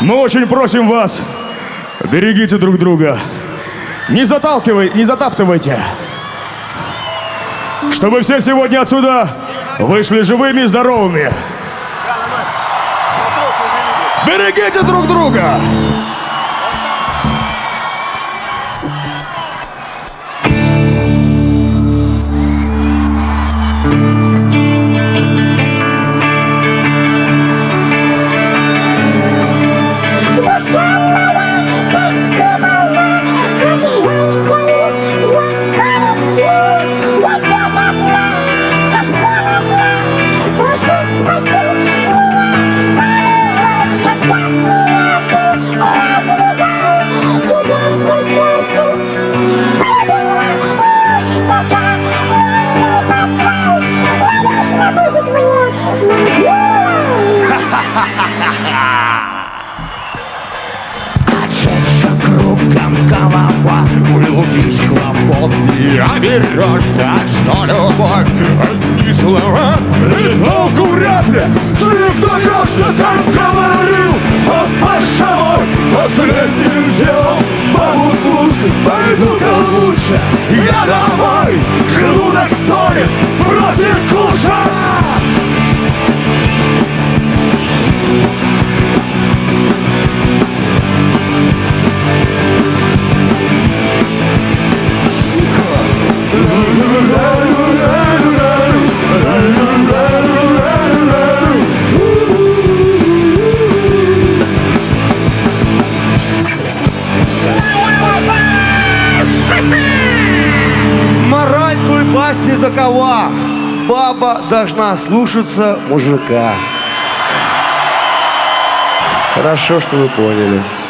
Мы очень просим вас, берегите друг друга. Не затаптывайте. Чтобы все сегодня отсюда вышли живыми и здоровыми. Берегите друг друга. Голова, улюбись хлопот, не оберешься, что любовь одни слова. И толку вряд ли, ты вдаешься, как говорил папаша мой. Последним делом, маму слушай, пойду-ка лучше я домой. Желудок стонет, просит кушать. Мораль той басни такова: баба должна слушаться мужика. Хорошо, что вы поняли.